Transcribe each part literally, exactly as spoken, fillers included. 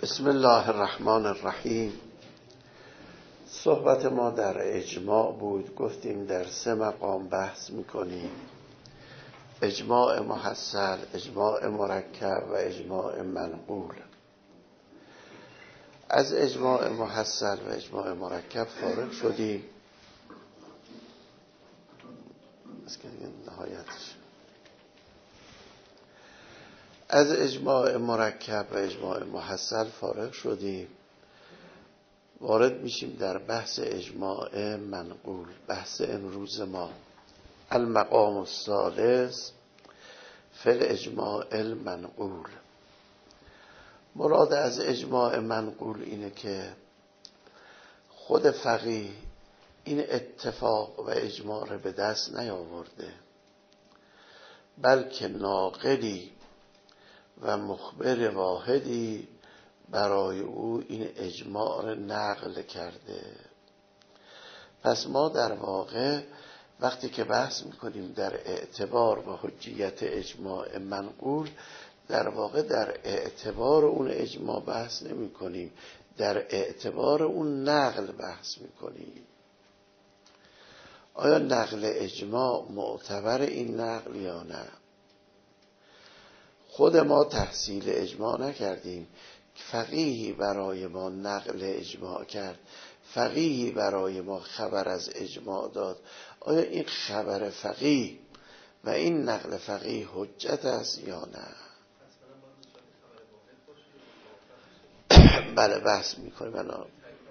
بسم الله الرحمن الرحیم. صحبت ما در اجماع بود. گفتیم در سه مقام بحث میکنیم: اجماع محصل، اجماع مرکب و اجماع منقول. از اجماع محصل و اجماع مرکب فارغ شدیم. نهایتش از اجماع مرکب و اجماع محصل فارغ شدیم. وارد میشیم در بحث اجماع منقول. بحث امروز ما المقام الثالث فی الاجماع المنقول. مراد از اجماع منقول اینه که خود فقیه این اتفاق و اجماع رو به دست نیاورده، بلکه ناقلی و مخبر واحدی برای او این اجماع را نقل کرده. پس ما در واقع وقتی که بحث میکنیم در اعتبار و حجیت اجماع منقول، در واقع در اعتبار اون اجماع بحث نمی کنیم، در اعتبار اون نقل بحث میکنیم. آیا نقل اجماع معتبر این نقل یا نه؟ خود ما تحصیل اجماع نکردیم، فقیهی برای ما نقل اجماع کرد، فقیهی برای ما خبر از اجماع داد. آیا این خبر فقیه و این نقل فقیه حجت است یا نه؟ بله بحث میکنیم الان.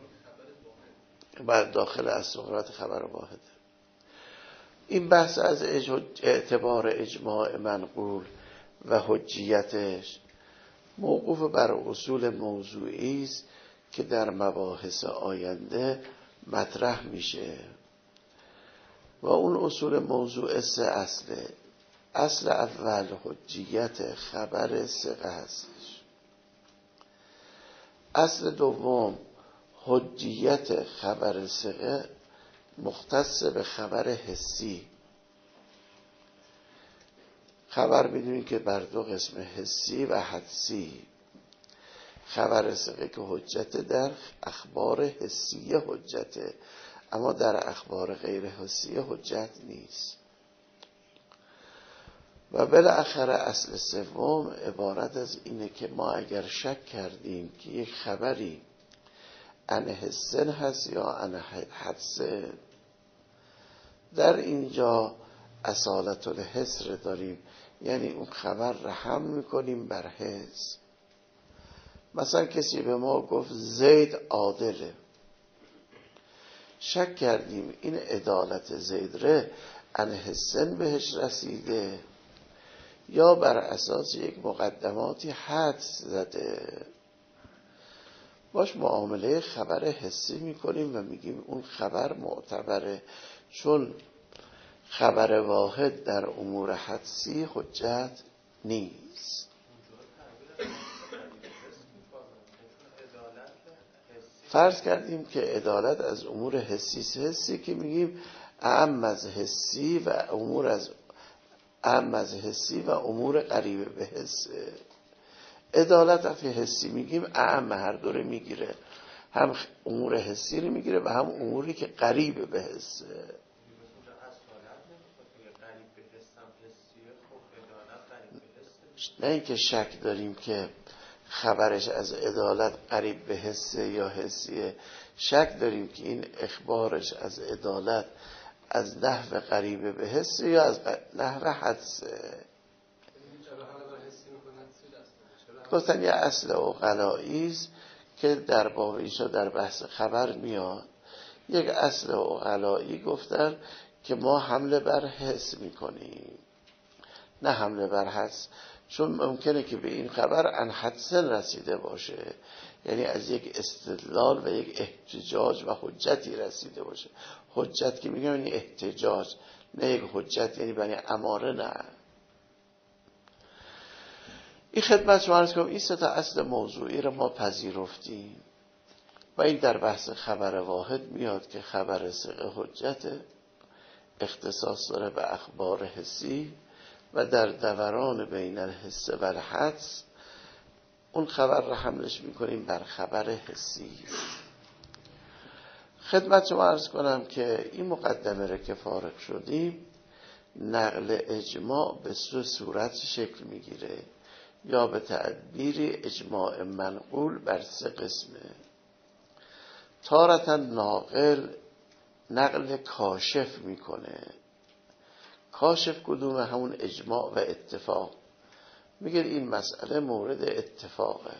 بعد داخل از سقراط خبر واحده. این بحث از اعتبار اجماع منقول و حجیتش موقوف بر اصول موضوعی است که در مباحث آینده مطرح میشه و اون اصول موضوع سه اصله. اصل اول حجیت خبر ثقه هستش. اصل دوم حجیت خبر ثقه مختص به خبر حسی. خبر میدونید که بر دو قسم، حسی و حدسی. خبر ثقه که حجت در اخبار حسی حجته، اما در اخبار غیر حسی حجت نیست. و بالاخره اصل سوم عبارت از اینه که ما اگر شک کردیم که یک خبری عن حسن هست یا عن حدسن، در اینجا اصالت الحس رو داریم، یعنی اون خبر رو حمل میکنیم بر حس. مثلا کسی به ما گفت زید عادله، شک کردیم این عدالت زید ره عن حسن بهش رسیده یا بر اساس یک مقدماتی حدس زده. باش معامله خبر حسی میکنیم و میگیم اون خبر معتبره، چون خبر واحد در امور حدسی حجت نیست. فرض کردیم که عدالت از امور حسی حسی که میگیم اعم از حسی و امور از اعم از حسی و امور قریبه به حسه. عدالت وقتی حسی میگیم اعم هر دوره میگیره، هم امور حسی رو میگیره و هم اموری که قریبه به حسه. نه اینکه شک داریم که خبرش از عدالت قریب به حسه یا حسیه، شک داریم که این اخبارش از عدالت از نحو قریب به حسه یا از نحو حدسه. گفتن یه اصل عقلاییست که در باب ایشا در بحث خبر میاد. یک اصل عقلایی گفتن که ما حمله بر حس میکنیم، نه حمله بر حدس، چون ممکنه که به این خبر عن حدسن رسیده باشه، یعنی از یک استدلال و یک احتجاج و حجتی رسیده باشه. حجت که میگم یعنی احتجاج، نه یک حجت یعنی بنی اماره. نه این خدمت شما عرض کنم این سه تا اصل موضوعی رو ما پذیرفتیم و این در بحث خبر واحد میاد که خبر ثقه حجت اختصاص داره به اخبار حسی و در دوران بین الحس و الحدس اون خبر رو حملش میکنیم بر خبر حسی. خدمت شما عرض کنم که این مقدمه رو که فارغ شدیم، نقل اجماع به سه صورت شکل میگیره، یا به تعبیر اجماع منقول بر سه قسمه. تارة ناقل نقل کاشف میکنه. کاشف کدومه؟ همون اجماع و اتفاق. میگه این مسئله مورد اتفاقه.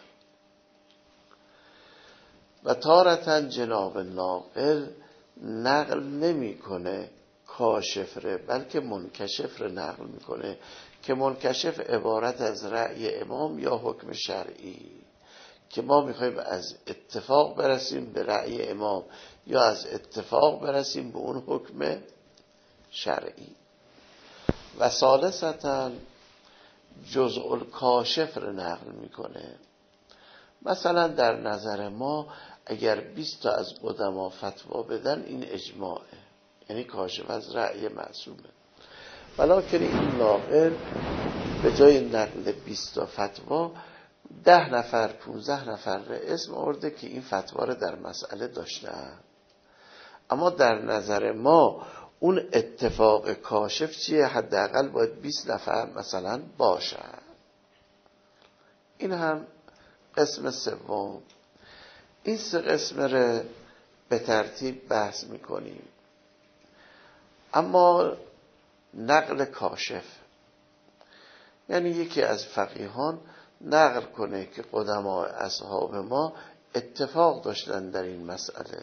و تارة جناب ناقل نقل نمیکنه کاشف ره، بلکه منکشف ره نقل میکنه، که منکشف عبارت از رأی امام یا حکم شرعی، که ما میخوایم از اتفاق برسیم به رأی امام یا از اتفاق برسیم به اون حکم شرعی. و ثالثاً جزء الکاشف رو نقل میکنه. مثلا در نظر ما اگر بیست تا از قدما فتوا بدن، این اجماعه، یعنی کاشف از رأی معصومه. ولکن این ناقل به جای نقل بیست تا فتوا ده نفر پونزده نفر اسم آورده که این فتوا رو در مسئله داشتن. اما در نظر ما اون اتفاق کاشف چیه؟ حداقل باید بیست نفر مثلا باشن. این هم قسم سوم. این سه قسم رو به ترتیب بحث میکنیم. اما نقل کاشف یعنی یکی از فقیهان نقل کنه که قدما اصحاب ما اتفاق داشتن در این مسئله،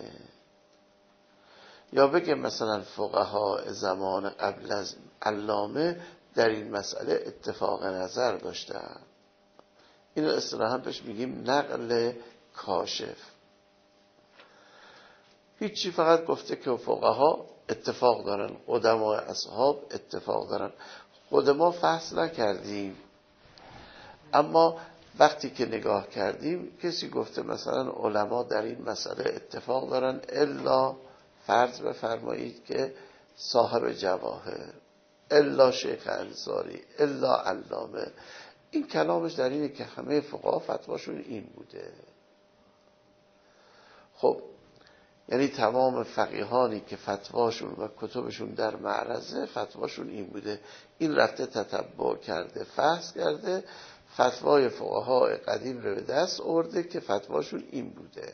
یا بگه مثلا فقها زمان قبل از علامه در این مسئله اتفاق نظر داشتن. اینو اصطلاحاً بهش میگیم نقل کاشف. هیچی، فقط گفته که فقها اتفاق دارن، قدما اصحاب اتفاق دارن. خود ما فحص نکردیم، اما وقتی که نگاه کردیم کسی گفته مثلا علما در این مسئله اتفاق دارن، الا فرض بفرمایید که صاحب جواهر، الا شیخ انصاری، الا علامه. این کلامش در اینه که همه فقها فتواشون این بوده. خب یعنی تمام فقیهانی که فتواشون و کتبشون در معرضه فتواشون این بوده. این رفته تتبع کرده، فحص کرده، فتوای فقهای قدیم رو به دست آورده که فتواشون این بوده.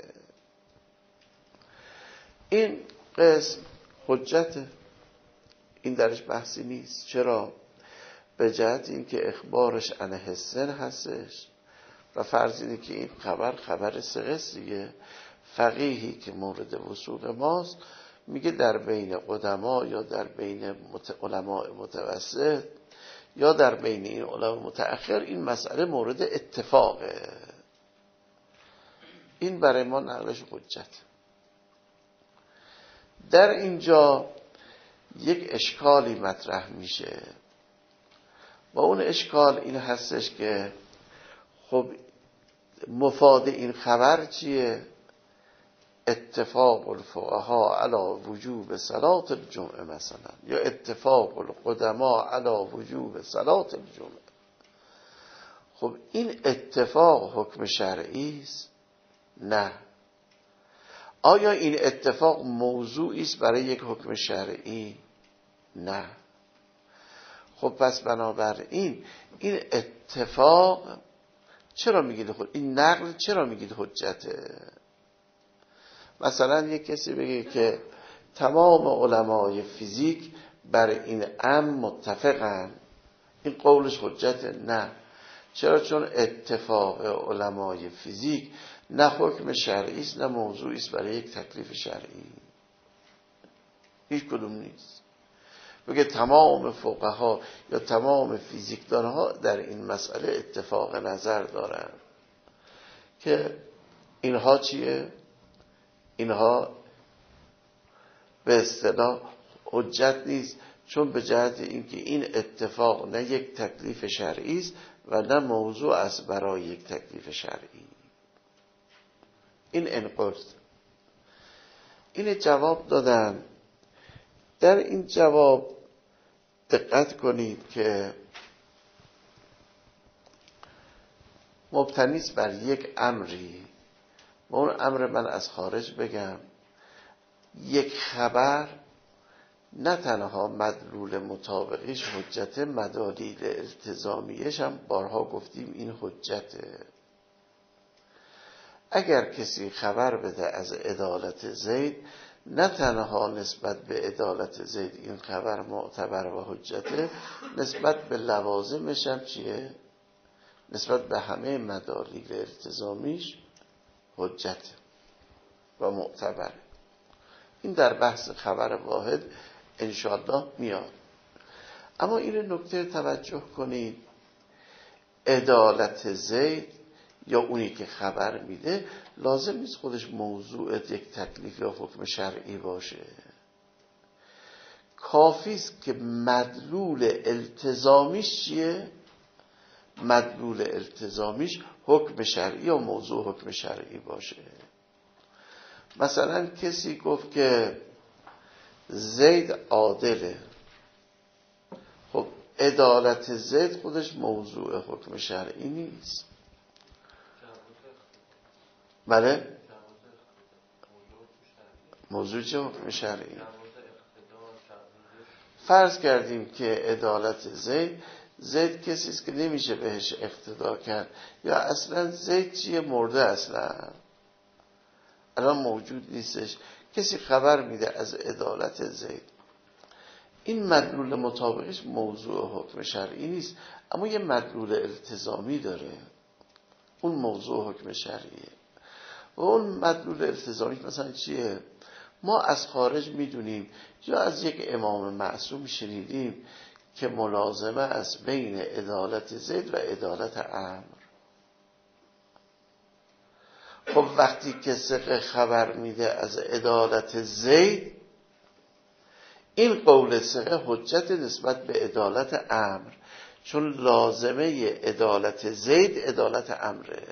این قسم حجته، این درش بحثی نیست. چرا؟ به جهت اینکه اخبارش عن حسن هستش و فرض اینه که این خبر خبر ثقه دیگه. فقیهی که مورد وثوق ماست میگه در بین قدما یا در بین علماء متوسط یا در بین این علماء متأخر این مسئله مورد اتفاقه. این برای ما نقلش حجت. در اینجا یک اشکالی مطرح میشه و اون اشکال این هستش که خب مفاد این خبر چیه؟ اتفاق الفقها علی وجوب صلاة الجمعه مثلا، یا اتفاق القدما علی وجوب صلاة الجمعه. خب این اتفاق حکم شرعی است؟ نه. آیا این اتفاق موضوعی است برای یک حکم شرعی؟ نه. خب پس بنابراین این اتفاق چرا میگید خود این نقل چرا میگید حجته؟ مثلا یک کسی بگه که تمام علمای فیزیک بر این امر متفقن، این قولش حجته؟ نه. چرا؟ چون اتفاق علمای فیزیک نه حکم شرعی است نه موضوعی است برای یک تکلیف شرعی. هیچ کدوم نیست. بگه تمام فقها یا تمام فیزیکدانها در این مسئله اتفاق نظر دارن که اینها چیه؟ اینها به اصطلاح حجت نیست، چون به جهت اینکه این اتفاق نه یک تکلیف شرعی است و نه موضوع است برای یک تکلیف شرعی. این انقرض. این جواب دادن. در این جواب دقت کنید که مبتنی است بر یک امری و اون امر من از خارج بگم، یک خبر نه تنها مدلول مطابقیش حجت، مدالیل التزامیش هم بارها گفتیم این حجته. اگر کسی خبر بده از عدالت زید، نه تنها نسبت به عدالت زید این خبر معتبر و حجته، نسبت به لوازمش هم چیه؟ نسبت به همه مدالیل التزامیش حجته و معتبره. این در بحث خبر واحد انشاءالله میاد. اما این نکته توجه کنید، عدالت زید یا اونی که خبر میده لازم نیست خودش موضوع یک تکلیف یا حکم شرعی باشه. کافی است که مدلول التزامیش چیه؟ مدلول التزامیش حکم شرعی یا موضوع حکم شرعی باشه. مثلا کسی گفت که زید عادله، خب عدالت زید خودش موضوع حکم شرعی نیست. بله؟ موضوع چه حکم شرعی؟ فرض کردیم که عدالت زید، زید کسی است که نمیشه بهش اقتدا کرد، یا اصلا زید چیه؟ مرده اصلا الان موجود نیستش. کسی خبر میده از عدالت زید، این مدلول مطابقش موضوع حکم شرعی نیست، اما یه مدلول التزامی داره، اون موضوع حکم شرعیه. و اون مدلول التزامی مثلا چیه؟ ما از خارج میدونیم یا از یک امام معصوم شنیدیم که ملازمه از بین عدالت زید و عدالت عمرو. خب وقتی که ثقه خبر میده از عدالت زید، این قول ثقه حجت نسبت به عدالت عمرو، چون لازمه عدالت زید عدالت عمره.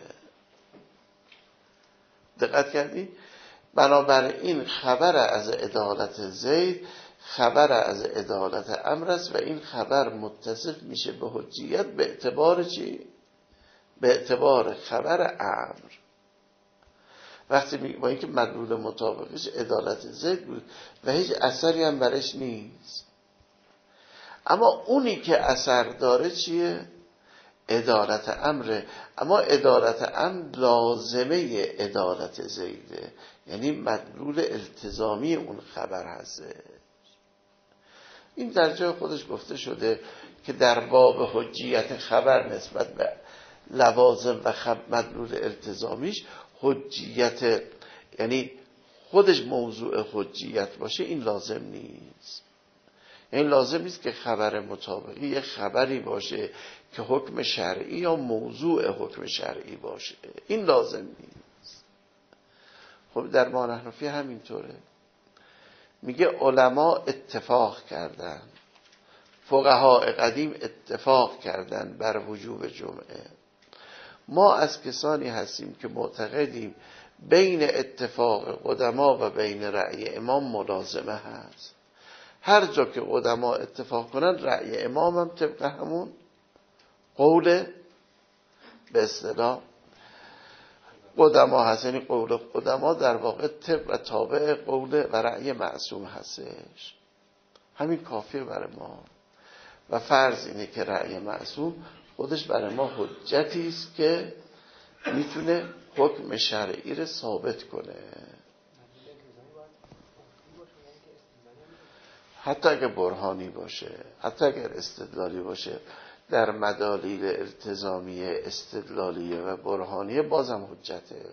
دقت کردی؟ بنابراین خبر از عدالت زید خبر از عدالت عمرو است و این خبر متصف میشه به حجیت به اعتبار چی؟ به اعتبار خبر عمرو. وقتی با اینکه مدلول مطابقش عدالت زید بود و هیچ اثری هم برش نیست، اما اونی که اثر داره چیه؟ عدالت امره. اما عدالت امر لازمه عدالت زیده، یعنی مدلول التزامی اون خبر هسته. این در جای خودش گفته شده که در باب حجیت خبر نسبت به لوازم و مدلول التزامیش حجیت، یعنی خودش موضوع حجیت باشه، این لازم نیست. یعنی لازم نیست که خبر مطابقی یه خبری باشه که حکم شرعی یا موضوع حکم شرعی باشه، این لازم نیست. خب در ما نحنفی همینطوره، میگه علما اتفاق کردن، فقهای قدیم اتفاق کردن بر وجوب جمعه. ما از کسانی هستیم که معتقدیم بین اتفاق قدما و بین رأی امام ملازمه هست. هر جا که قدما اتفاق کنن رأی امام هم طبق همون قول به اصطلاح قدما هست، یعنی قول قدما در واقع طبق و تابع قول و رأی معصوم هستش. همین کافیه برای ما. و فرض اینه که رأی معصوم خودش برای ما حجتی است که میتونه حکم شرعی رو ثابت کنه، حتی اگر برهانی باشه، حتی اگر استدلالی باشه. در مدالیل التزامیه استدلالیه و برهانیه بازم حجته.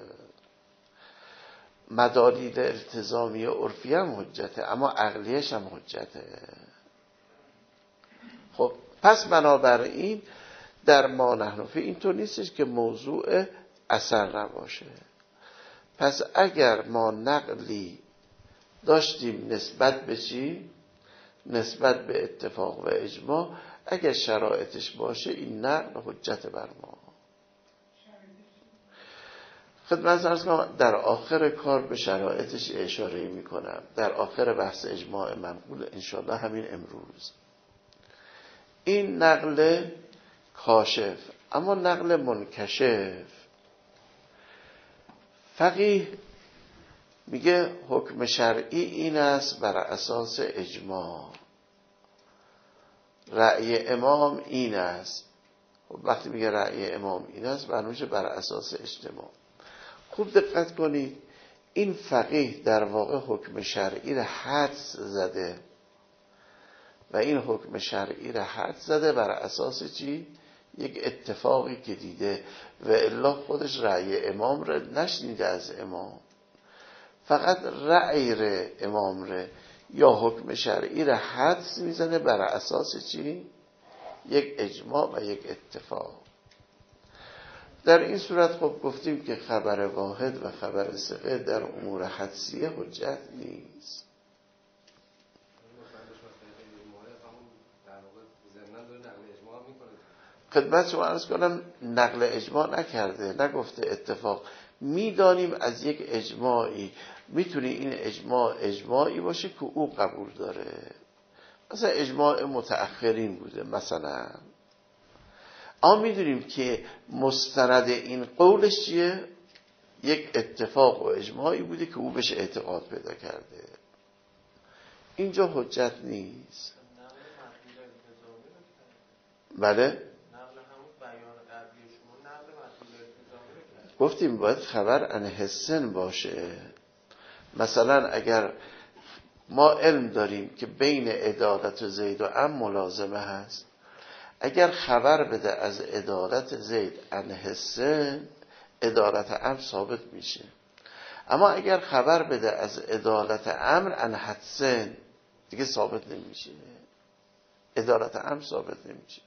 مدالیل التزامیه عرفی هم حجته، اما عقلیش هم حجته. خب پس بنابراین در ما نحنفی اینطور نیستش که موضوع اثر نباشه. پس اگر ما نقلی داشتیم نسبت به چی؟ نسبت به اتفاق و اجماع، اگر شرایطش باشه این نقل حجت بر ما. خدمت عرض کنم در آخر کار به شرایطش اشاره می کنم، در آخر بحث اجماع منقول انشاءالله همین امروز. این نقل کاشف اما نقل منکشف، فقیه میگه حکم شرعی این است بر اساس اجماع، رأی امام این است. وقتی میگه رأی امام این است برمیشه بر اساس اجتماع. خوب دقت کنید، این فقیه در واقع حکم شرعی را حدس زده و این حکم شرعی را حدس زده بر اساس چی؟ یک اتفاقی که دیده و الا خودش رأی امام را نشنیده از امام، فقط رأی را امام را یا حکم شرعی را حدس میزنه بر اساس چی؟ یک اجماع و یک اتفاق. در این صورت خب گفتیم که خبر واحد و خبر ثقه در امور حدسیه حجت نیست. خدمت شما عرض کنم نقل اجماع نکرده، نگفته اتفاق. میدانیم از یک اجماعی میتونه این اجماع اجماعی باشه که او قبول داره، مثلا اجماع متأخرین بوده مثلا، اما میدونیم که مستند این قولش چیه؟ یک اتفاق و اجماعی بوده که او بهش اعتقاد پیدا کرده. اینجا حجت نیست. بله گفتیم باید خبر عن حسن باشه. مثلا اگر ما علم داریم که بین عدالت و زید و عم ملازمه هست، اگر خبر بده از عدالت زید عن حسن، عدالت عم ثابت میشه. اما اگر خبر بده از عدالت عمر عن حسن دیگه ثابت نمیشه، عدالت عم ثابت نمیشه.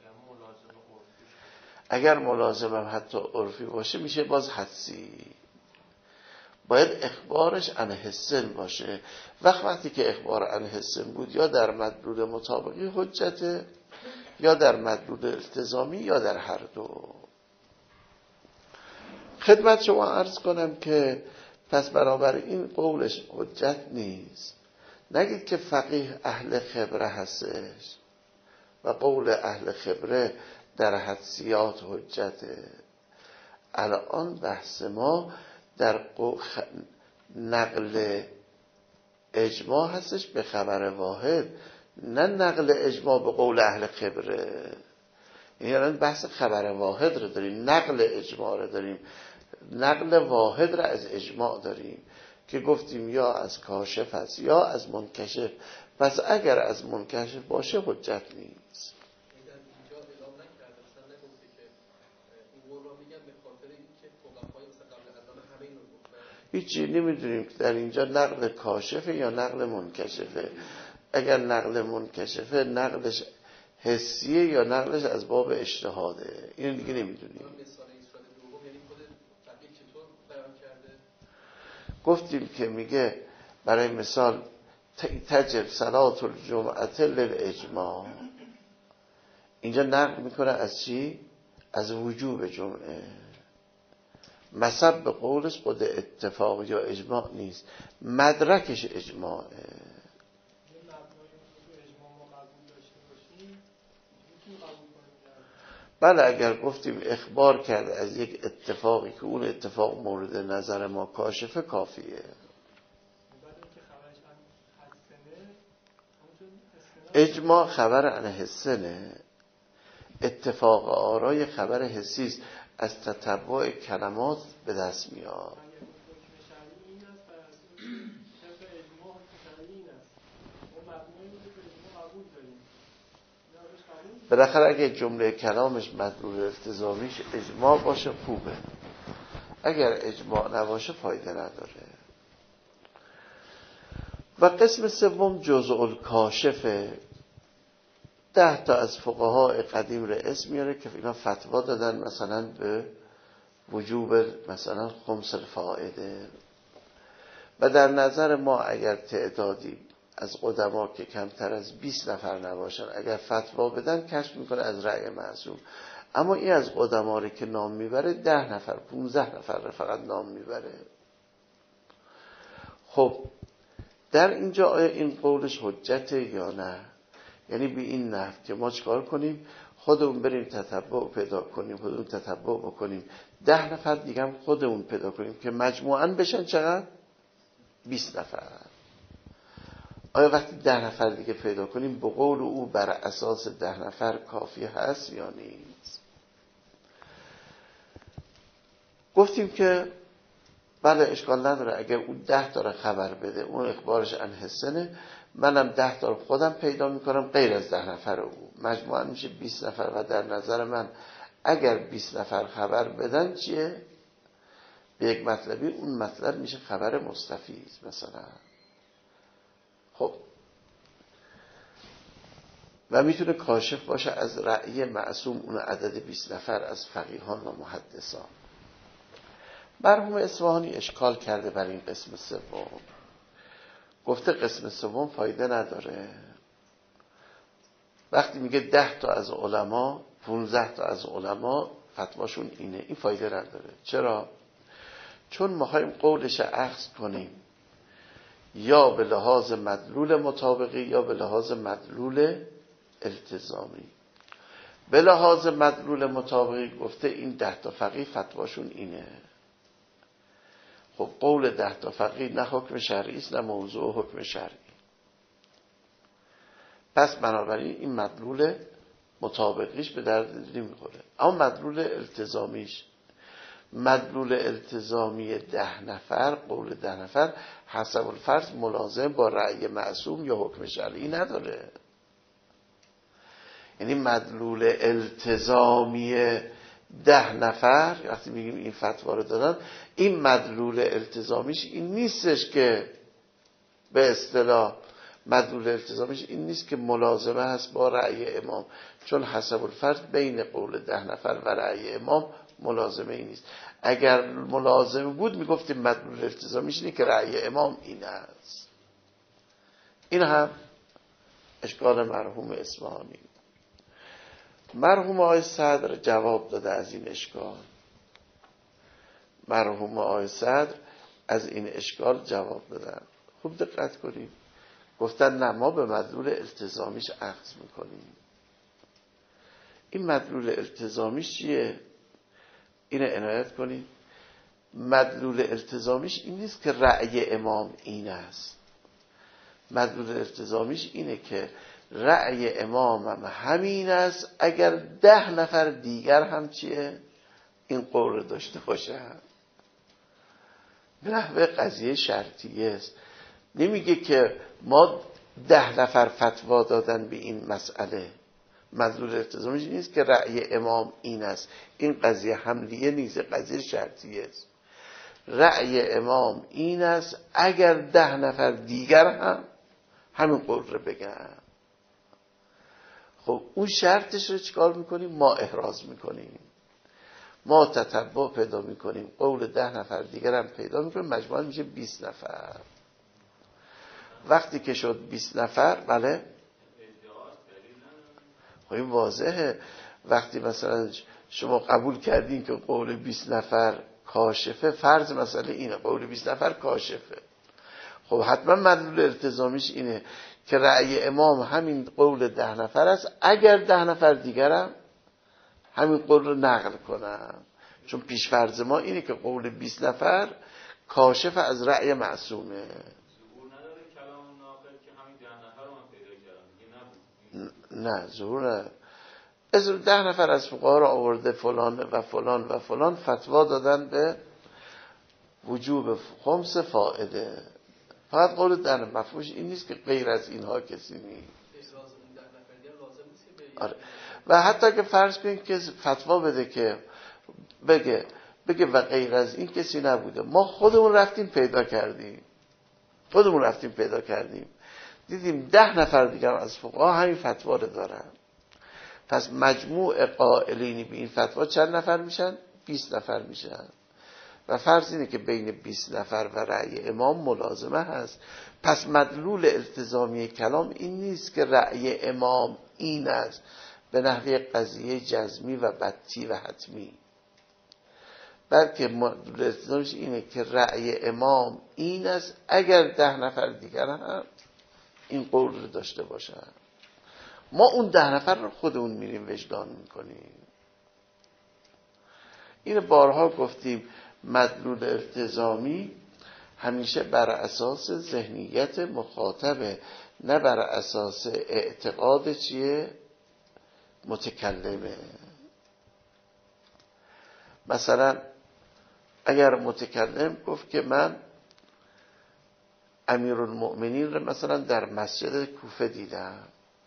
اگر ملازم هم حتی عرفی باشه میشه باز حدسی. باید اخبارش عن حسن باشه. وقت وقتی که اخبار عن حسن بود یا در مدلول مطابقی حجته یا در مدلول التزامی یا در هر دو. خدمت شما عرض کنم که پس برابر این قولش حجت نیست. نگید که فقیه اهل خبره هستش و قول اهل خبره در حدسیات حجته. الان بحث ما در نقل اجماع هستش به خبر واحد، نه نقل اجماع به قول اهل خبره. یعنی الان بحث خبر واحد رو داریم، نقل اجماع رو داریم، نقل واحد رو از اجماع داریم که گفتیم یا از کاشف هست یا از منکشف. پس اگر از منکشف باشه حجت نیست. هیچی نمیدونیم که در اینجا نقل کاشفه یا نقل منکشفه. اگر نقل منکشفه نقلش حسیه یا نقلش از باب اجتهاده، اینو دیگه نمیدونیم. گفتیم که میگه برای مثال تجب صلاة الجمعه للاجماع، اینجا نقل میکنه از چی؟ از وجوب جمعه. مصب به قولش خود اتفاق یا اجماع نیست، مدرکش اجماعه. بله اگر گفتیم اخبار کرده از یک اتفاقی که اون اتفاق مورد نظر ما کاشفه کافیه. اجماع خبر عن حسنه، اتفاق آرای خبر حسی است، از تتبع کلمات به دست میاد. بالاخره اگه جمله کلامش مدلول التزامیش اجماع باشه خوبه، اگر اجماع نباشه فایده نداره. و قسم سوم جزء الکاشفه. ده تا از فقهای قدیم را اسم میاره که اینا فتوا دادن مثلا به وجوب مثلا خمس الفائده. و در نظر ما اگر تعدادی از قدما که کمتر از بیست نفر نباشن اگر فتوا بدن کشف میکنه از رأی معصوم. اما این از قدما که نام میبره ده نفر پونزده نفر را فقط نام میبره. خب در اینجا آیا این قولش حجته یا نه؟ یعنی به این نحو که ما چکار کنیم؟ خودمون بریم تتبع پیدا کنیم، خودمون تتبع بکنیم، ده نفر دیگه هم خودمون پیدا کنیم که مجموعاً بشن چقدر؟ بیست نفر. آیا وقتی ده نفر دیگه پیدا کنیم به قول او بر اساس ده نفر کافی هست یا نیست؟ گفتیم که بله اشکال نداره اگر اون ده تا خبر بده، اون اخبارش عن حسنه، منم ده تا خودم پیدا میکنم غیر از ده نفر او، مجموعاً میشه بیست نفر. و در نظر من اگر بیست نفر خبر بدن چیه؟ به یک مطلبی، اون مطلب میشه خبر مستفیض مثلا. خب و میتونه کاشف باشه از رأی معصوم اون عدد بیست نفر از فقیهان و محدثان. مرحوم اصفهانی اشکال کرده بر این قسم سوم، گفته قسم سوم فایده نداره. وقتی میگه ده تا از علما، پونزده تا از علما فتواشون اینه، این فایده نداره. چرا؟ چون ما خواهیم قولش اخذ کنیم یا به لحاظ مدلول مطابقی یا به لحاظ مدلول التزامی. به لحاظ مدلول مطابقی گفته این ده تا فقیه فتواشون اینه. خب قول ده تا فقیه نه حکم شرعی است نه موضوع حکم شرعی، پس بنابراین این مدلول مطابقیش به درد نمیخوره. اما مدلول التزامیش، مدلول التزامی ده نفر، قول ده نفر حسب الفرض ملازم با رأی معصوم یا حکم شرعی نداره. یعنی مدلول التزامی ده نفر وقتی میگیم این فتوا رو دادن، این مدلول التزامیش این نیستش که به اصطلاح مدلول التزامیش این نیست که ملازمه هست با رأی امام، چون حسب الفرض بین قول ده نفر و رأی امام ملازمه این نیست. اگر ملازمه بود میگفتیم مدلول التزامیش اینه که رأی امام این است. این هم اشکال مرحوم اصفهانی. مرحوم آقای صدر جواب داده از این اشکال. مرحوم آقای صدر از این اشکال جواب دادن. خوب دقت کنیم. گفتن نه ما به مدلول التزامیش اخذ میکنیم. این مدلول التزامیش چیه؟ اینو عنایت کنیم. مدلول التزامیش این نیست که رأی امام این است. مدلول التزامیش اینه که رأی امام هم همین است اگر ده نفر دیگر هم چیه؟ این قول داشته باشه. به نحوه قضیه شرطیه است. نمیگه که ما ده نفر فتوا دادن به این مسئله. مدلول التزامیش نیست که رأی امام این است. این قضیه حملیه نیست، قضیه شرطیه است. رأی امام این است اگر ده نفر دیگر هم همین قول رو بگن. خب اون شرطش رو چیکار میکنیم؟ ما احراز میکنیم، ما تتبع پیدا میکنیم، قول ده نفر دیگر هم پیدا میکنیم، مجموعاً میشه بیست نفر. وقتی که شد بیست نفر، بله خب این واضحه. وقتی مثلا شما قبول کردین که قول بیست نفر کاشفه، فرض مسئله اینه قول بیست نفر کاشفه، خب حتما مدلول التزامیش اینه که رأی امام همین قول ده نفر است اگر ده نفر دیگرم همین قول رو نقل کنن. چون پیش فرض ما اینه که قول بیست نفر کاشف از رأی معصومه. ظهور نداره کلام ناقل که همین ده نفر رو من پیدا کردم دیگه نبود. نه ظهور نداره. از ده نفر از فقها رو آورده فلان و فلان و فلان فتوا دادن به وجوب خمس فائده. فقط قول در مفهومش این نیست که غیر از اینها کسی نیست. آره. و حتی که فرض کنید که فتوا بده که بگه بگه و غیر از این کسی نبوده، ما خودمون رفتیم پیدا کردیم خودمون رفتیم پیدا کردیم دیدیم ده نفر دیگر از فقها همین فتوا رو دارن، پس مجموع قائلین به این فتوا چند نفر میشن؟ بیست نفر میشن. و فرض اینه که بین بیست نفر و رأی امام ملازمه هست. پس مدلول التزامی کلام این نیست که رأی امام این است به نحوه قضیه جزمی و بطی و حتمی، بلکه مدلول التزامیش اینه که رأی امام این است اگر ده نفر دیگر هم این قول رو داشته باشن. ما اون ده نفر رو خودمون میریم وجدان میکنیم. این بارها گفتیم مدلول التزامی همیشه بر اساس ذهنیت مخاطبه، نه بر اساس اعتقاد چیه متکلمه. مثلا اگر متکلم گفت که من امیرالمؤمنین رو مثلا در مسجد کوفه دیدم،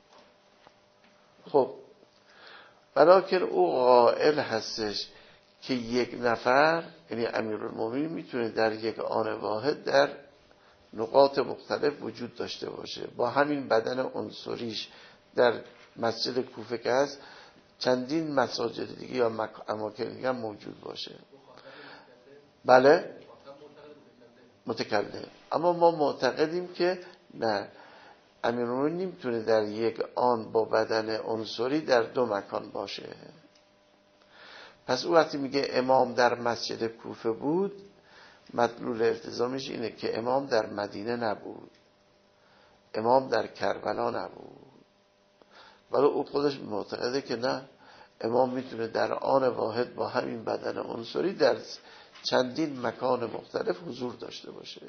خب ولیکن او قائل هستش که یک نفر یعنی امیرالمؤمنین میتونه در یک آن واحد در نقاط مختلف وجود داشته باشه، با همین بدن عنصریش در مسجد کوفه که هست چندین مساجد دیگه یا اماکن دیگه موجود باشه. بله متکلم. اما ما معتقدیم که نه، امیرالمؤمنین نمیتونه در یک آن با بدن عنصری در دو مکان باشه. پس او وقتی میگه امام در مسجد کوفه بود، مدلول التزامش اینه که امام در مدینه نبود، امام در کربلا نبود. ولی او خودش معتقده که نه، امام میتونه در آن واحد با همین بدن عنصری در چندین مکان مختلف حضور داشته باشه.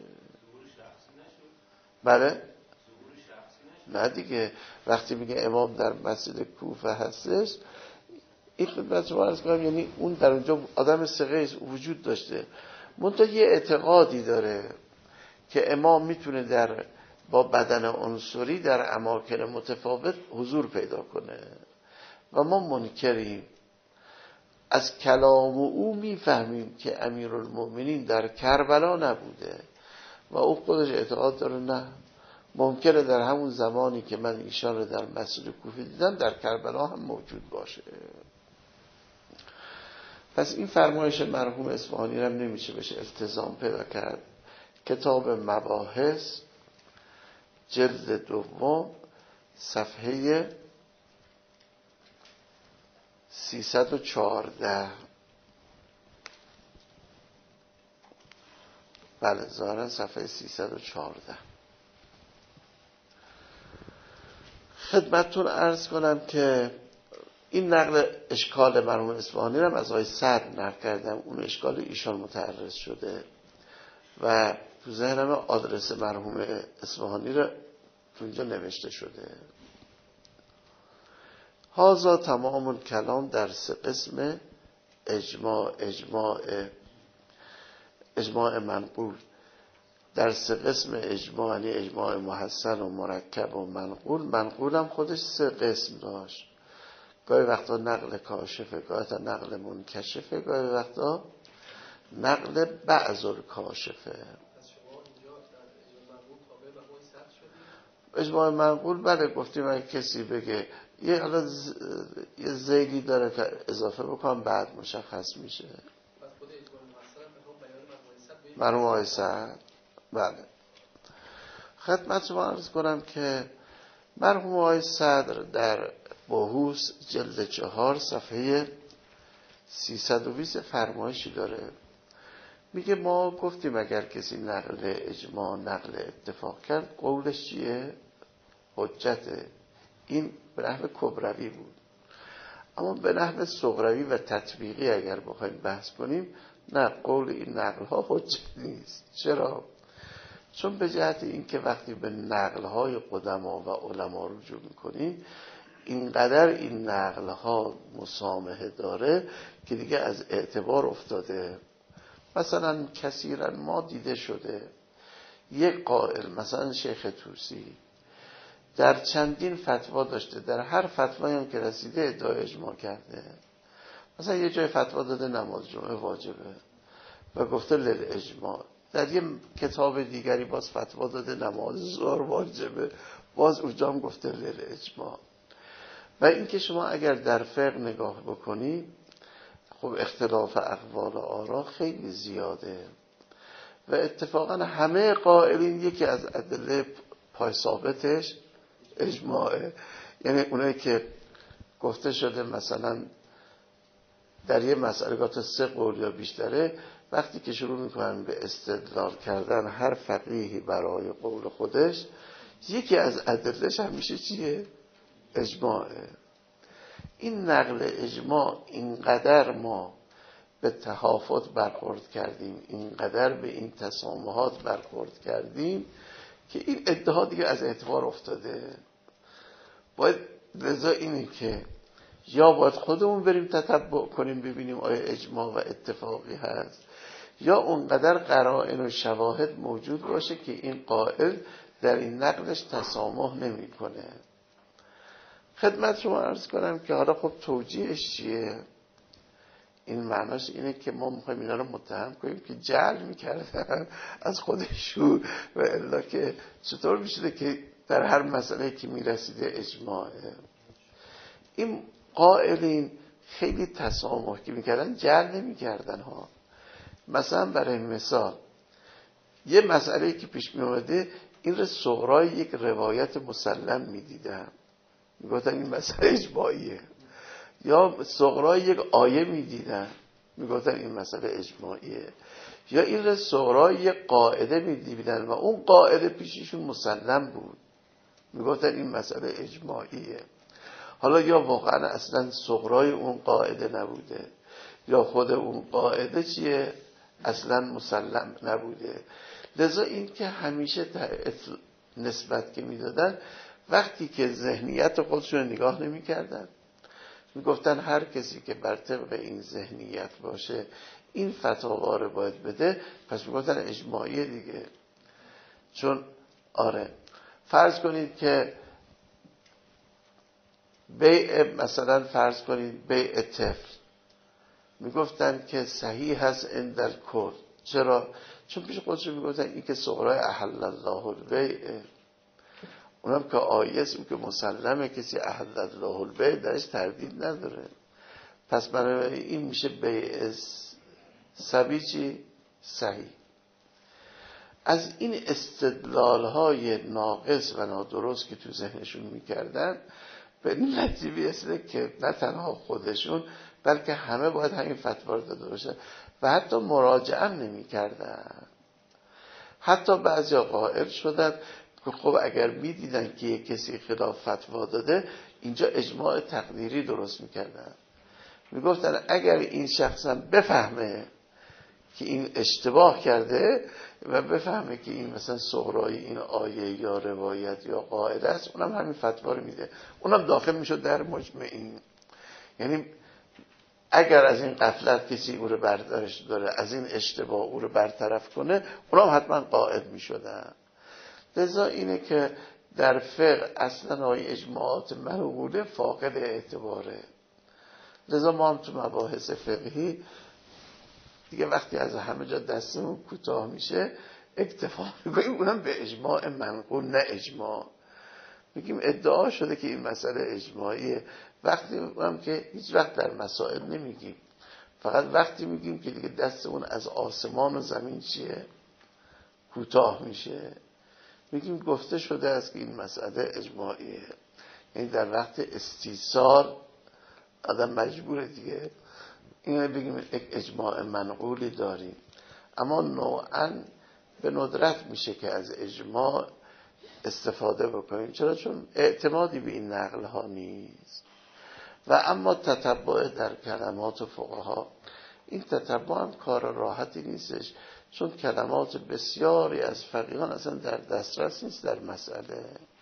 بله؟ نه دیگه، وقتی میگه امام در مسجد کوفه هستش، این خدمت شما عرض کنم یعنی اون در اونجا آدم ثقه وجود داشته، منتها یه اعتقادی داره که امام میتونه در با بدن عنصری در اماکن متفاوت حضور پیدا کنه و ما منکریم. از کلام او میفهمیم که امیرالمؤمنین در کربلا نبوده و او خودش اعتقاد داره نه، ممکنه در همون زمانی که من ایشان رو در مسجد کوفه دیدم در کربلا هم موجود باشه. پس این فرمایش مرحوم اصفهانی هم نمیشه بشه التزام پیدا کرد. کتاب مباحث جلد دوم صفحه سیصد و چهارده. بله ظاهرا صفحه سیصد و چهارده. خدمتتون عرض کنم که این نقل اشکال مرحوم اصفهانی رو از آقای سعد نقل کردم، اون اشکال ایشان متعرض شده و تو ذهنم آدرس مرحوم اصفهانی رو تو اینجا نوشته شده. هازا تمام الکلام در سه قسم اجماع اجماع اجماع منقول، در سه قسم اجماع یعنی اجماع محسن و مرکب و منقول. منقول هم خودش سه قسم داشت، گاهی وقتا نقل کاشفه، گاهی وقتا نقل منکشفه، گاهی وقتا نقل بعض الکاشفه. اجماع منقول بله گفتیم اگه کسی بگه یه حالا ز... یه زیدی داره که اضافه بکنم بعد مشخص میشه. مرحوم آقای سعد بله. خدمت شما عرض کنم که مرحوم آقای صدر در باهوس جلد چهار صفحه سیصد و بیست فرمایشی داره، میگه ما گفتیم اگر کسی نقل اجماع نقل اتفاق کرد قولش چیه؟ حجته. این به نحو کبروی بود، اما به نحو صغروی و تطبیقی اگر بخوایم بحث کنیم نه، قول این نقل ها حجت نیست. چرا؟ چون به جهت این که وقتی به نقل های قدما و علما رجوع میکنیم اینقدر این نقل ها مسامحه داره که دیگه از اعتبار افتاده. مثلا کثیرا ما دیده شده یک قائل مثلا شیخ طوسی در چندین فتوا داشته، در هر فتوایی هم که رسیده ادعای اجماع کرده. مثلا یه جای فتوا داده نماز جمعه واجبه و گفته لیل اجماع، در یه کتاب دیگری باز فتوا داده نماز ظهر واجبه، باز اونجا هم گفته لیل اجماع. و این که شما اگر در فقه نگاه بکنی خب اختلاف اقوال و آرا خیلی زیاده و اتفاقا همه قائلین یکی از ادله پای ثابتش اجماعه. یعنی اونایی که گفته شده مثلا در یه مسئله تا سه قول یا بیشتره، وقتی که شروع میکنن به استدلال کردن هر فقیهی برای قول خودش، یکی از ادلهش همیشه چیه؟ اجماعه. این نقل اجماع اینقدر ما به تحافظ برخورد کردیم، اینقدر به این تسامحات برخورد کردیم که این ادعا دیگه از اعتبار افتاده. باید لذا اینه که یا باید خودمون بریم تتبع کنیم ببینیم آیا اجماع و اتفاقی هست، یا اونقدر قرائن و شواهد موجود باشه که این قائل در این نقلش تسامح نمی کنه. خدمت شما عرض کنم که حالا خب توجیهش چیه؟ این معناش اینه که ما میخوایم اینا رو متهم کنیم که جعل میکردن از خودشون و الا که چطور میشده که در هر مسئله که میرسیده اجماعه. این قائلین خیلی تسامح که میکردن جعل نمیکردن ها. مثلا برای مثال یه مسئله که پیش میومده این رو صغرای یک روایت مسلم میدیدن، میگفتن این مسئله اجماعیه، یا صغرای یک آیه میدیدن میگفتن این مسئله اجماعیه، یا این رو صغرای یک قاعده میدیدن و اون قاعده پیششون مسلم بود میگفتن این مسئله اجماعیه. حالا یا واقعا اصلا صغرای اون قاعده نبوده یا خود اون قاعده چیه اصلا مسلم نبوده. لذا این که همیشه نسبت که میدادن وقتی که ذهنیت خودشون نگاه نمی کردن میگفتن هر کسی که بر طبق این ذهنیت باشه این فتاوا رو باید بده، پس میگفتن اجماعیه دیگه. چون آره فرض کنید که بیع مثلا فرض کنید بیع طفل میگفتن که صحیح هست اندر کل. چرا؟ چون پیش خودشون میگفتن این که صغرای احل الله البیع، اونم که آیه اون که مسلمه کسی احل الله البیع درش تردید نداره، پس برای این میشه بیع سبی چی؟ صحیح. از این استدلال های ناقص و نادرست که تو ذهنشون میکردن به این نتیجه رسیده که نه تنها خودشون بلکه همه باید همین فتوا رو داده باشه و حتی مراجعه هم نمی کردن. حتی بعضی قائل شدن که خب اگر می دیدن که یک کسی خلاف فتوا داده اینجا اجماع تقدیری درست می کردن. می گفتن اگر این شخص هم بفهمه که این اشتباه کرده و بفهمه که این مثلا صغرای این آیه یا روایت یا قاعده است، اونم همین فتوا رو میده، اونم داخل میشد در مجمع این. یعنی اگر از این غفلت کسی او رو برداشت داره، از این اشتباه او رو برطرف کنه، اونم حتما قائد میشدن. لذا اینه که در فقه اصلا آیه اجماعات منقوله فاقد اعتباره. لذا ما هم تو مباحث فقهی دیگه وقتی از همه جا دستمون کوتاه میشه اکتفا میکنیم اونم به اجماع منقول نه اجماع. میگیم ادعا شده که این مسئله اجماعیه، وقتی هم که هیچ وقت در مسائل نمیگیم، فقط وقتی میگیم که دیگه دستمون از آسمان و زمین چیه کوتاه میشه میگیم گفته شده است که این مسئله اجماعیه. یعنی در وقت استیثار آدم مجبوره دیگه اینو بگیم یک اجماع منقولی داریم، اما نوعاً به ندرت میشه که از اجماع استفاده بکنیم. چرا؟ چون اعتمادی به این نقل ها نیست. و اما تتبع در کلمات فقها، این تتبع هم کار راحتی نیستش، چون کلمات بسیاری از فقیهان اصلا در دسترس نیست در مسئله.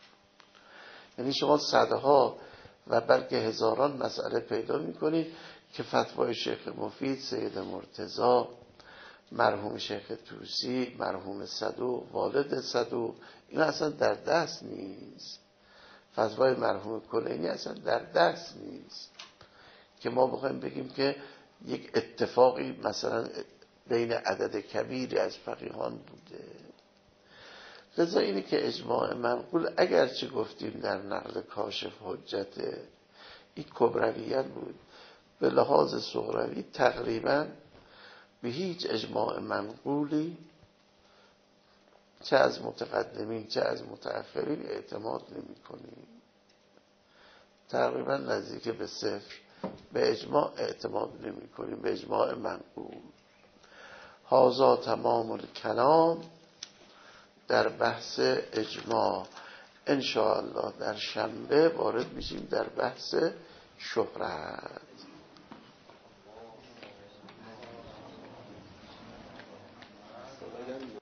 یعنی شما صدها و بلکه هزاران مسئله پیدا میکنید که فتوای شیخ مفید، سید مرتضی، مرحوم شیخ طوسی، مرحوم صدوق، والد صدوق، این اصلا در دست نیست. فتوای مرحوم کلینی اصلا در دست نیست که ما بخوایم بگیم که یک اتفاقی مثلا بین عدد کبیری از فقیهان بوده. لذا اینه که اجماع منقول اگرچه گفتیم در نقل کاشف حجت این کبرویت بود، به لحاظ صغروی تقریبا به هیچ اجماع منقولی چه از متقدمین چه از متأخرین اعتماد نمی کنیم. تقریبا نزدیک به صفر به اجماع اعتماد نمی کنیم، به اجماع منقول. هذا تمام الکلام در بحث اجماع. انشاءالله در شنبه وارد میشیم در بحث شهرت.